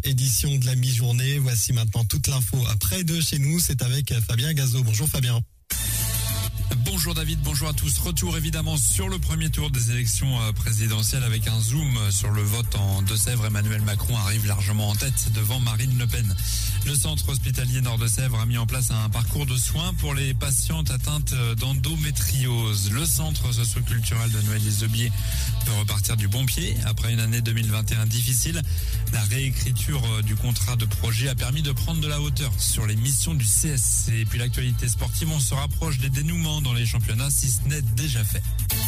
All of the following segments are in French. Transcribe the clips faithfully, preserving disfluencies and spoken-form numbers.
édition de la mi-journée. Voici maintenant toute l'info après de chez nous. C'est avec Fabien Gazot. Bonjour Fabien. Bonjour David, bonjour à tous. Retour évidemment sur le premier tour des élections présidentielles avec un zoom sur le vote en Deux-Sèvres. Emmanuel Macron arrive largement en tête devant Marine Le Pen. Le centre hospitalier Nord-de-Sèvres a mis en place un parcours de soins pour les patientes atteintes d'endométriose. Le centre socio-culturel de Noailles-les-Aubiers peut repartir du bon pied après une année deux mille vingt et un difficile. La réécriture du contrat de projet a permis de prendre de la hauteur sur les missions du C S C. Et puis l'actualité sportive, on se rapproche des dénouements dans les championnats, si ce n'est déjà fait.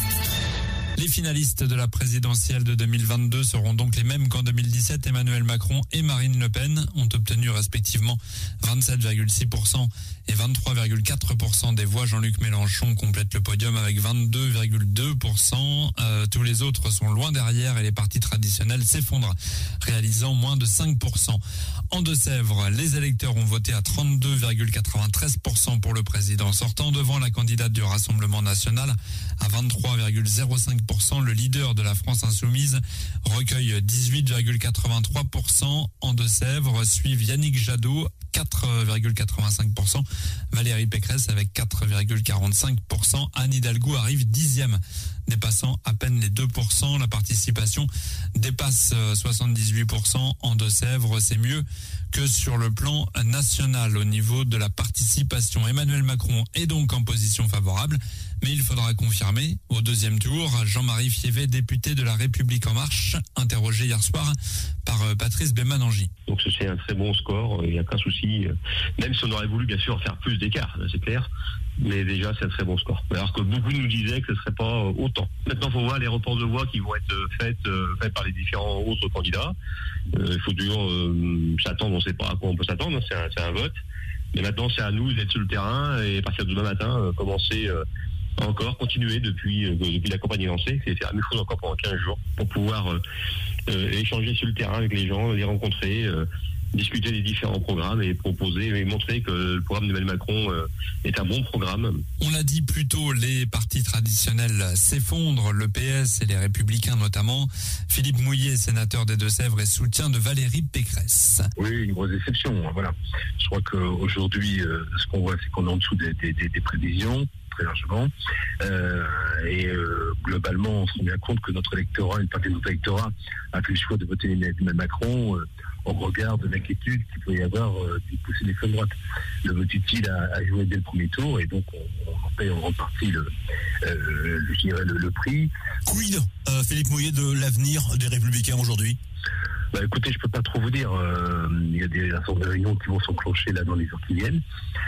Les finalistes de la présidentielle de deux mille vingt-deux seront donc les mêmes qu'en deux mille dix-sept. Emmanuel Macron et Marine Le Pen ont obtenu respectivement vingt-sept virgule six pour cent et vingt-trois virgule quatre pour cent des voix. Jean-Luc Mélenchon complète le podium avec vingt-deux virgule deux pour cent. Euh, tous les autres sont loin derrière et les partis traditionnels s'effondrent, réalisant moins de cinq pour cent. En Deux-Sèvres, les électeurs ont voté à trente-deux virgule quatre-vingt-treize pour cent pour le président sortant, devant la candidate du Rassemblement national à vingt-trois virgule zéro cinq pour cent. Le leader de la France insoumise recueille dix-huit virgule quatre-vingt-trois pour cent. En Deux-Sèvres suivent Yannick Jadot, quatre virgule quatre-vingt-cinq pour cent. Valérie Pécresse avec quatre virgule quarante-cinq pour cent. Anne Hidalgo arrive dixième, dépassant à peine les deux pour cent. La participation dépasse soixante-dix-huit pour cent en Deux-Sèvres. C'est mieux que sur le plan national au niveau de la participation. Emmanuel Macron est donc en position favorable, mais il faudra confirmer au deuxième tour. Jean-Marie Fievet, député de La République En Marche, interrogé hier soir par Patrice Bémanangi. Donc c'est un très bon score, il n'y a aucun souci, même si on aurait voulu bien sûr faire plus d'écart, c'est clair, mais déjà c'est un très bon score. Alors que beaucoup nous disaient que ce ne serait pas autant. Maintenant il faut voir les reports de voix qui vont être faits, euh, faits par les différents autres candidats. Euh, il faut toujours euh, s'attendre, on ne sait pas à quoi on peut s'attendre, c'est un, c'est un vote. Mais maintenant c'est à nous d'être sur le terrain et à partir de demain matin, euh, commencer... Euh, encore continuer depuis euh, depuis la campagne est lancée, c'est la même chose encore pendant quinze jours pour pouvoir euh, euh, échanger sur le terrain avec les gens, les rencontrer, euh, discuter des différents programmes et proposer et montrer que le programme d'Emmanuel Macron euh, est un bon programme. On l'a dit plus tôt, les partis traditionnels s'effondrent, le P S et les Républicains notamment. Philippe Mouillet, sénateur des Deux-Sèvres et soutien de Valérie Pécresse. Oui, une grosse déception, voilà. Je crois qu'aujourd'hui, euh, ce qu'on voit, c'est qu'on est en dessous des, des, des, des prévisions, très largement. Euh, et euh, globalement, on se rend bien compte que notre électorat, une partie de notre électorat, a fait le choix de voter Emmanuel Macron euh, au regard de l'inquiétude qu'il peut y avoir euh, d'y pousser l'extrême droite. Le vote utile a, a joué dès le premier tour et donc on, on en paye en grande partie le, euh, je dirais le, le prix. Quid, euh, Philippe Mouillet, de l'avenir des Républicains aujourd'hui ? Bah, écoutez, je peux pas trop vous dire. Euh, il y a des sortes de réunions qui vont s'enclencher là dans les heures qui viennent.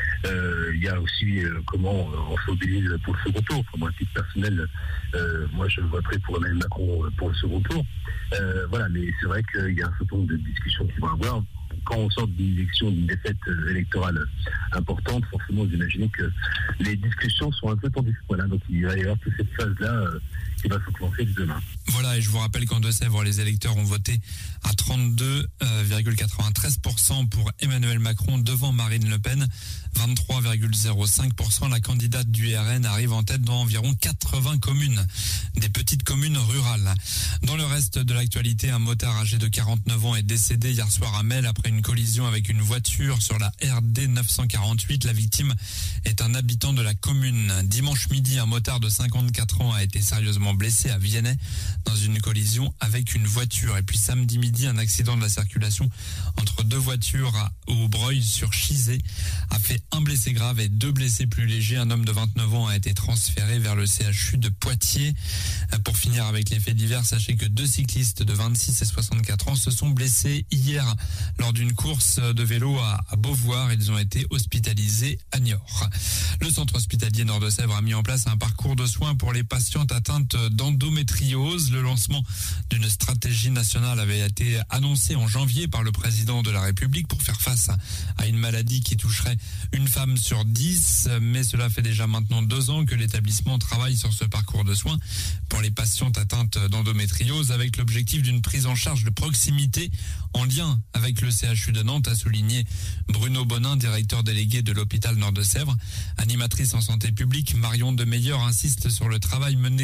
Euh, il y a aussi euh, comment euh, on se mobilise pour le second tour. Enfin, moi, à titre personnel, euh, moi, je voterai pour Emmanuel Macron pour le second tour. Euh, voilà, mais c'est vrai qu'il y a un certain nombre de discussions qui vont avoir. Quand on sort d'une élection, d'une défaite électorale importante, forcément, vous imaginez que les discussions sont un peu tendues. Voilà, donc il va y avoir toute cette phase-là euh, qui va s'enclencher demain. Voilà, et je vous rappelle qu'en Deux-Sèvres, les électeurs ont voté à trente-deux virgule quatre-vingt-treize pour cent pour Emmanuel Macron devant Marine Le Pen, vingt-trois virgule zéro cinq pour cent. La candidate du R N arrive en tête dans environ quatre-vingts communes, des petites communes rurales. Dans le reste de l'actualité, un motard âgé de quarante-neuf ans est décédé hier soir à Melle après une collision avec une voiture sur la R D neuf cent quarante-huit. La victime est un habitant de la commune. Dimanche midi, un motard de cinquante-quatre ans a été sérieusement blessé à Viennet dans une collision avec une voiture. Et puis samedi midi, un accident de la circulation entre deux voitures au Breuil sur Chizé a fait un blessé grave et deux blessés plus légers. Un homme de vingt-neuf ans a été transféré vers le C H U de Poitiers. Pour finir avec les faits divers, sachez que deux cyclistes de vingt-six et soixante-quatre ans se sont blessés hier lors d'une course de vélo à Beauvoir. Ils ont été hospitalisés à Niort. Le centre hospitalier Nord-de-Sèvres a mis en place un parcours de soins pour les patientes atteintes d'endométriose. Le lancement d'une stratégie nationale avait été annoncé en janvier par le président de la République pour faire face à une maladie qui toucherait une femme sur dix. Mais cela fait déjà maintenant deux ans que l'établissement travaille sur ce parcours de soins pour les patientes atteintes d'endométriose avec l'objectif d'une prise en charge de proximité en lien avec le C H U de Nantes, a souligné Bruno Bonin, directeur délégué de l'hôpital Nord-de-Sèvres. Animatrice en santé publique, Marion Demeyer insiste sur le travail mené en équipe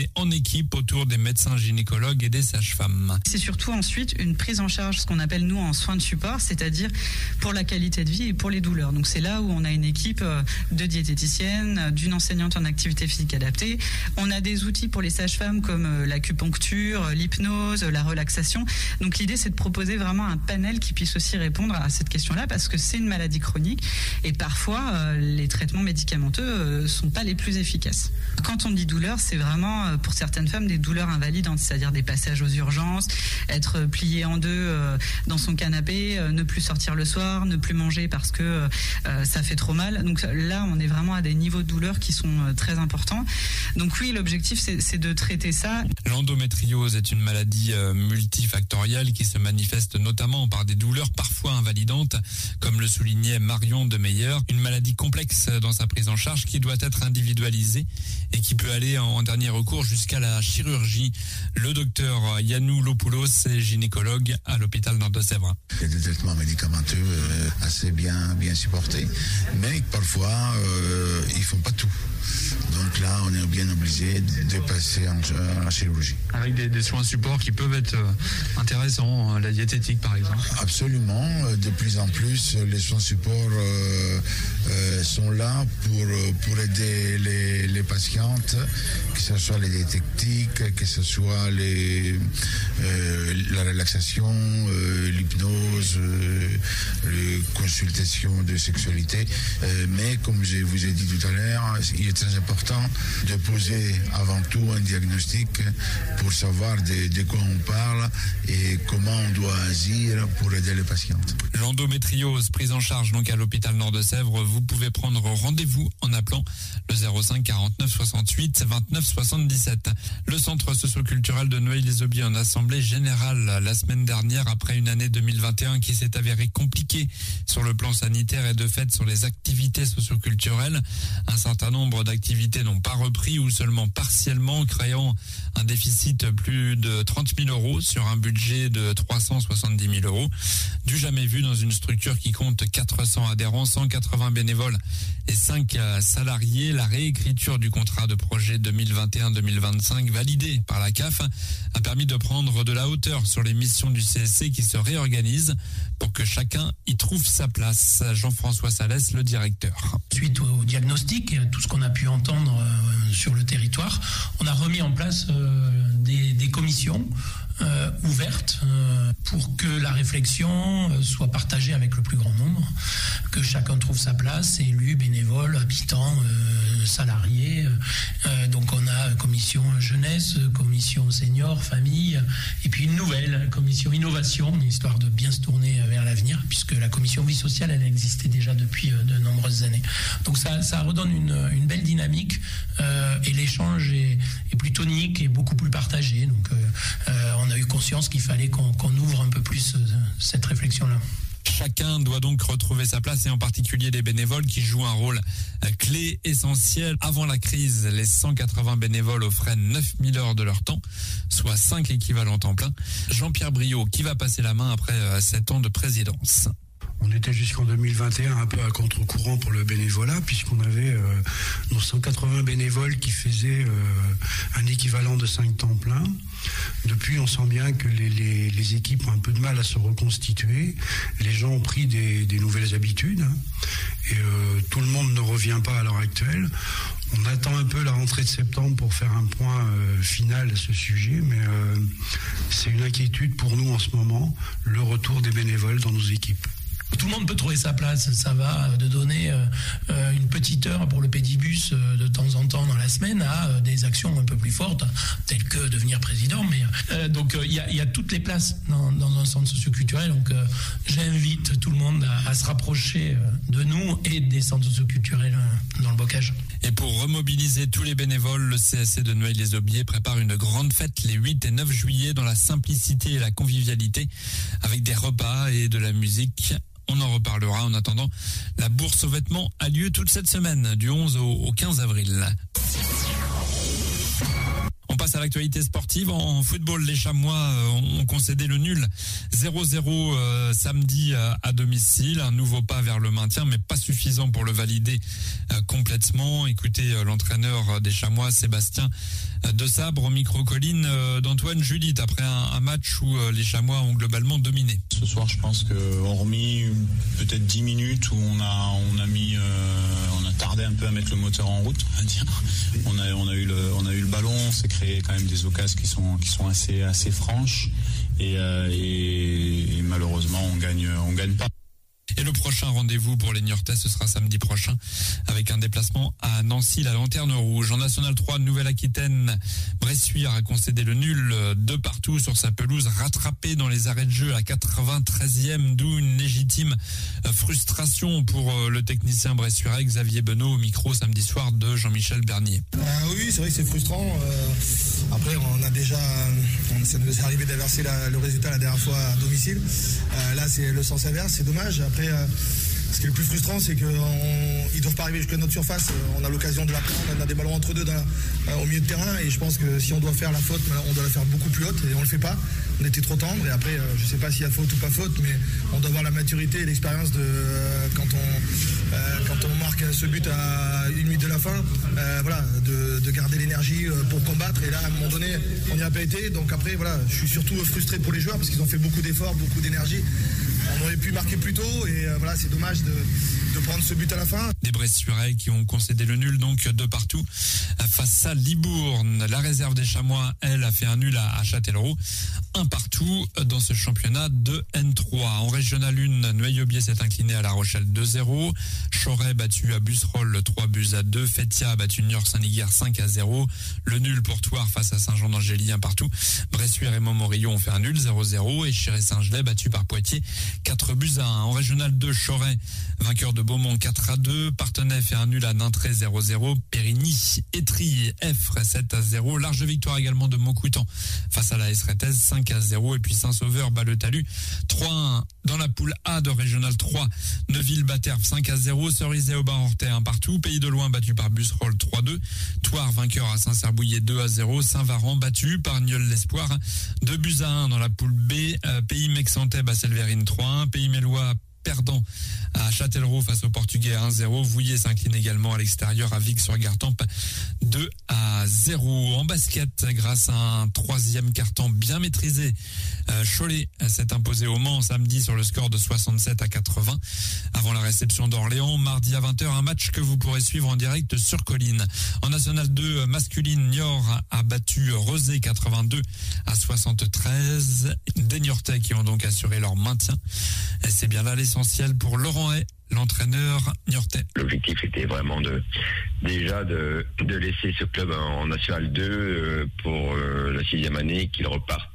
équipe autour des médecins gynécologues et des sages-femmes. C'est surtout ensuite une prise en charge, ce qu'on appelle nous en soins de support, c'est-à-dire pour la qualité de vie et pour les douleurs. Donc c'est là où on a une équipe de diététiciennes, d'une enseignante en activité physique adaptée. On a des outils pour les sages-femmes comme l'acupuncture, l'hypnose, la relaxation. Donc l'idée c'est de proposer vraiment un panel qui puisse aussi répondre à cette question-là parce que c'est une maladie chronique et parfois euh, les traitements médicamenteux euh, sont pas les plus efficaces. Quand on dit douleur, c'est vraiment euh, pour certaines femmes des douleurs invalidantes, c'est-à-dire des passages aux urgences, être plié en deux euh, dans son canapé, euh, ne plus sortir le soir, ne plus manger parce que euh, ça fait trop mal. Donc là, on est vraiment à des niveaux de douleur qui sont euh, très importants. Donc oui, l'objectif c'est, c'est de traiter ça. L'endométriose est une maladie euh, multifactorielle qui se manifeste notamment par des douleurs parfois invalidantes, comme le soulignait Marion de Meyer, une maladie complexe dans sa prise en charge qui doit être individualisée et qui peut aller en dernier recours jusqu'à la chirurgie. Le docteur Yannou Lopoulos est gynécologue à l'hôpital Nord-de-Sèvres. Il y a des traitements médicamenteux euh, assez bien, bien supportés, mais parfois euh, ils font pas tout. Donc là, on est bien obligé de passer en, en chirurgie. Avec des, des soins support qui peuvent être intéressants, la diététique par exemple. Absolument. De plus en plus, les soins support euh, euh, sont là pour, pour aider les, les patientes, que ce soit les diététiques, que ce soit les, euh, la relaxation, euh, l'hypnose, euh, les consultations de sexualité. Euh, mais comme je vous ai dit tout à l'heure, il est très important de poser avant tout un diagnostic pour savoir de, de quoi on parle et comment on doit agir pour aider les patientes. L'endométriose prise en charge donc à l'hôpital Nord-de-Sèvres, vous pouvez prendre rendez-vous en appelant le zéro cinq quarante-neuf soixante-huit vingt-neuf soixante-dix-sept. Le centre socio-culturel de Noailles-les-Aubiers en assemblée générale la semaine dernière après une année deux mille vingt et un qui s'est avérée compliquée sur le plan sanitaire et de fait sur les activités socio-culturelles. Un certain nombre d'activités n'ont pas repris ou seulement partiellement, créant un déficit plus de trente mille euros sur un budget de trois cent soixante-dix mille euros. Du jamais vu dans une structure qui compte quatre cents adhérents, cent quatre-vingts bénévoles et cinq salariés. La réécriture du contrat de projet deux mille vingt et un deux mille vingt-cinq validé par la C A F a permis de prendre de la hauteur sur les missions du C S C qui se réorganisent pour que chacun y trouve sa place. Jean-François Salès, le directeur. Suite au diagnostic et tout ce qu'on a pu entendre euh, sur le territoire, on a remis en place euh, des, des commissions euh, ouvertes euh, pour que la réflexion euh, soit partagée avec le plus grand nombre, que chacun trouve sa place, élus, bénévoles, habitants, euh, salariés. Euh, donc on a commission jeunesse, commission senior, famille, et puis une nouvelle commission innovation, histoire de bien se tourner vers l'avenir, puisque la commission vie sociale, elle existait déjà depuis euh, de nombreuses années. Donc ça, ça redonne une, une belle dynamique euh, et l'échange est, est plus tonique et beaucoup plus partagé. Donc euh, euh, on a eu conscience qu'il fallait qu'on, qu'on ouvre un peu plus euh, cette réflexion-là. Chacun doit donc retrouver sa place et en particulier les bénévoles qui jouent un rôle clé, essentiel. Avant la crise, les cent quatre-vingts bénévoles offraient neuf mille heures de leur temps, soit cinq équivalents temps plein. Jean-Pierre Briot qui va passer la main après sept ans de présidence. On était jusqu'en deux mille vingt et un un peu à contre-courant pour le bénévolat, puisqu'on avait euh, nos cent quatre-vingts bénévoles qui faisaient euh, un équivalent de cinq temps plein. Depuis, on sent bien que les, les, les équipes ont un peu de mal à se reconstituer. Les gens ont pris des, des nouvelles habitudes, hein, et euh, tout le monde ne revient pas à l'heure actuelle. On attend un peu la rentrée de septembre pour faire un point euh, final à ce sujet, mais euh, c'est une inquiétude pour nous en ce moment, le retour des bénévoles dans nos équipes. Tout le monde peut trouver sa place, ça va de donner euh, une petite heure pour le pédibus euh, de temps en temps dans la semaine à euh, des actions un peu plus fortes, telles que devenir président. Mais euh, donc il euh, y, y a toutes les places dans, dans un centre socioculturel. Donc euh, j'invite tout le monde à, à se rapprocher de nous et des centres socioculturels euh, dans le Bocage. Et pour remobiliser tous les bénévoles, le C S C de Noailles-les-Aubiers prépare une grande fête les huit et neuf juillet dans la simplicité et la convivialité, avec des repas et de la musique. On en reparlera. En attendant, la bourse aux vêtements a lieu toute cette semaine, du onze au quinze avril. On passe à l'actualité sportive. En football, les Chamois ont concédé le nul zéro zéro euh, samedi euh, à domicile. Un nouveau pas vers le maintien, mais pas suffisant pour le valider euh, complètement. Écoutez, euh, l'entraîneur des Chamois, Sébastien de Sabre, au micro-colline d'Antoine Judith, après un, un match où les Chamois ont globalement dominé. Ce soir, je pense que hormis peut-être dix minutes où on a, on a mis, euh, on a tardé un peu à mettre le moteur en route, on va dire. On a, on a eu le, on a eu le ballon, on s'est créé quand même des occasions qui sont, qui sont assez, assez franches et, euh, et, et malheureusement on gagne, on gagne pas. Et le prochain rendez-vous pour les Niortais, ce sera samedi prochain avec un déplacement à Nancy, la Lanterne Rouge. En National trois, Nouvelle-Aquitaine, Bressuire a concédé le nul de partout sur sa pelouse, rattrapé dans les arrêts de jeu à quatre-vingt-treizième, d'où une légitime frustration pour le technicien bressuirais Xavier Benot au micro samedi soir de Jean-Michel Bernier. Euh, oui, c'est vrai que c'est frustrant. Euh, après, on a déjà, on, ça nous est arrivé d'inverser la, le résultat la dernière fois à domicile. Euh, là, c'est le sens inverse, c'est dommage. Après, euh, ce qui est le plus frustrant, c'est qu'ils ne doivent pas arriver jusqu'à notre surface. On a l'occasion de la prendre, on a des ballons entre deux dans, euh, au milieu de terrain. Et je pense que si on doit faire la faute, on doit la faire beaucoup plus haute. Et on ne le fait pas. On était trop tendre. Et après, euh, je ne sais pas s'il y a faute ou pas faute, mais on doit avoir la maturité et l'expérience de euh, quand, on, euh, quand on marque ce but à une minute de la fin, euh, voilà, de, de garder l'énergie pour combattre. Et là, à un moment donné, on n'y a pas été. Donc après, voilà, je suis surtout frustré pour les joueurs parce qu'ils ont fait beaucoup d'efforts, beaucoup d'énergie. On aurait pu marquer plus tôt et euh, voilà, c'est dommage de, de prendre ce but à la fin. Des Bressuirais qui ont concédé le nul donc de partout face à Libourne. La réserve des Chamois, elle, a fait un nul à, à Châtellerault. Un partout dans ce championnat de N trois. En Régional un, Nueil-Aubier s'est incliné à La Rochelle deux zéro. Choret battu à Busserolles trois buts à deux. Fétia a battu Niort-Saint-Liguerre cinq à zéro. Le nul pour Thouars face à Saint-Jean-d'Angély un partout. Bressuire et Montmorillon ont fait un nul zéro zéro. Et Chiré-Saint-Gelais battu par Poitiers quatre buts à un. En Régional deux, Choret vainqueur de Beaumont quatre à deux. Partenay fait un nul à Nintré zéro zéro. Périgny, Étry, Effre sept à zéro. Large victoire également de Montcoutan face à la S R T S cinq à zéro. Et puis Saint-Sauveur bat le Talus trois à un. Dans la poule A de Régional trois, Neuville-Baterve cinq à zéro. Cerizay-Aubin-Hortais un partout. Pays de Loin battu par Busserolles trois à deux. Thouars vainqueur à Saint-Cerbouillet deux à zéro. Saint-Varan battu par Nieul-l'Espoir deux buts à un. Dans la poule B, euh, Pays Mexantais bat Selverine trois à un. Pays Mélois perdant à Châtellerault face aux Portugais à un zéro. Vouillé s'incline également à l'extérieur à Vic-sur-Gartempe deux à zéro. En basket, grâce à un troisième carton bien maîtrisé, euh, Cholet s'est imposé au Mans samedi sur le score de soixante-sept à quatre-vingts avant la réception d'Orléans. Mardi à vingt heures, un match que vous pourrez suivre en direct sur Colline. En National deux masculine, Niort a battu Rezé quatre-vingt-deux à soixante-treize. Des Niortais qui ont donc assuré leur maintien. Et c'est bien là l'essentiel pour Laurent Hay, l'entraîneur niortais. L'objectif était vraiment de déjà de, de laisser ce club en, en National deux euh, pour euh, la sixième année, qu'il reparte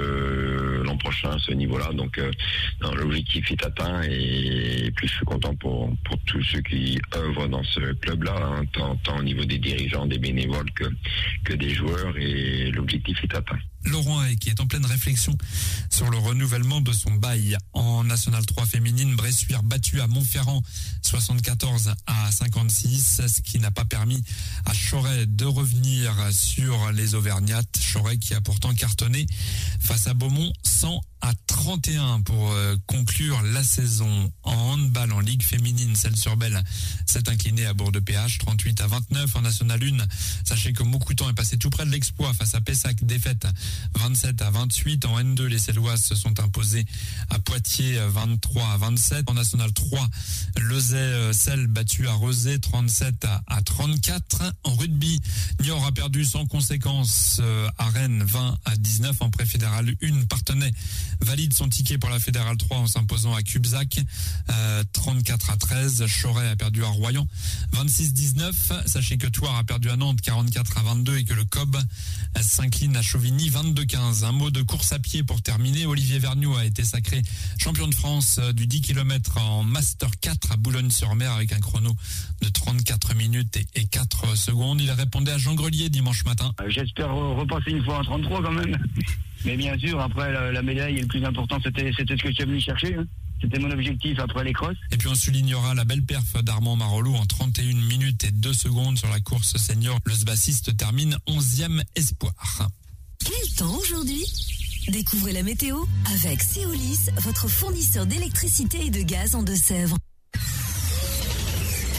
euh, l'an prochain à ce niveau-là. Donc euh, non, l'objectif est atteint et plus je suis content pour, pour tous ceux qui œuvrent dans ce club-là, hein, tant, tant au niveau des dirigeants, des bénévoles que, que des joueurs, et l'objectif est atteint. Laurent Hay qui est en pleine réflexion sur le renouvellement de son bail. En National trois féminine, Bressuire battu à Montferrand soixante-quatorze à cinquante-six, ce qui n'a pas permis à Choret de revenir sur les Auvergnates. Choret qui a pourtant cartonné face à Beaumont cent à trente et un pour euh, conclure la saison. En handball, en Ligue féminine, Celles-sur-Belle s'est incliné à Bourg-de-P H trente-huit à vingt-neuf. En National un, sachez que Montcoutan est passé tout près de l'exploit face à Pessac, défaite vingt-sept à vingt-huit. En N deux, les Celloises se sont imposées à Poitiers vingt-trois à vingt-sept. En National trois, Lezay-Celles battu à Rezé trente-sept à trente-quatre. En rugby, Niort a perdu sans conséquence à Rennes vingt à dix-neuf. En pré-fédéral un, Partenay valide son ticket pour la fédérale trois en s'imposant à Cubzac euh, trente-quatre à treize. Choret a perdu à Royan vingt-six dix-neuf. Sachez que Thouars a perdu à Nantes quarante-quatre à vingt-deux et que le C O B s'incline à Chauvigny vingt-deux quinze. Un mot de course à pied pour terminer. Olivier Vergniaud a été sacré champion de France du dix kilomètres en Master quatre à Boulogne-sur-Mer avec un chrono de trente-quatre minutes et quatre secondes. Il répondait à Jean Grelier dimanche matin. J'espère repasser une fois en trente-trois quand même. Mais bien sûr, après la, la médaille, le plus important, c'était, c'était ce que je suis venu chercher. Hein. C'était mon objectif après les crosses. Et puis on soulignera la belle perf d'Armand Marolou en trente et une minutes et deux secondes sur la course senior. Le sbassiste termine onzième espoir. Quel temps aujourd'hui ? Découvrez la météo avec Céolis, votre fournisseur d'électricité et de gaz en Deux-Sèvres. Nous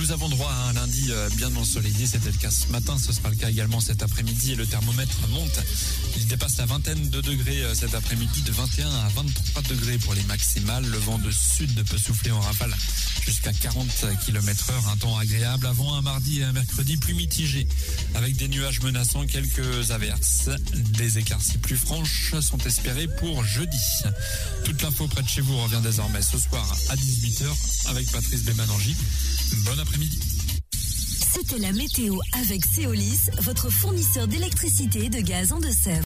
Nous avons droit à un lundi bien ensoleillé, c'était le cas ce matin, ce sera le cas également cet après-midi et le thermomètre monte. Il dépasse la vingtaine de degrés cet après-midi, de vingt et un à vingt-trois degrés pour les maximales. Le vent de sud peut souffler en rafale jusqu'à quarante kilomètres heure, un temps agréable avant un mardi et un mercredi plus mitigé avec des nuages menaçants, quelques averses. Des éclaircies plus franches sont espérées pour jeudi. Toute l'info près de chez vous revient désormais ce soir à dix-huit heures avec Patrice Bémanangi. Bon après-midi. C'était la météo avec Céolis, votre fournisseur d'électricité et de gaz en Deux-Sèvres.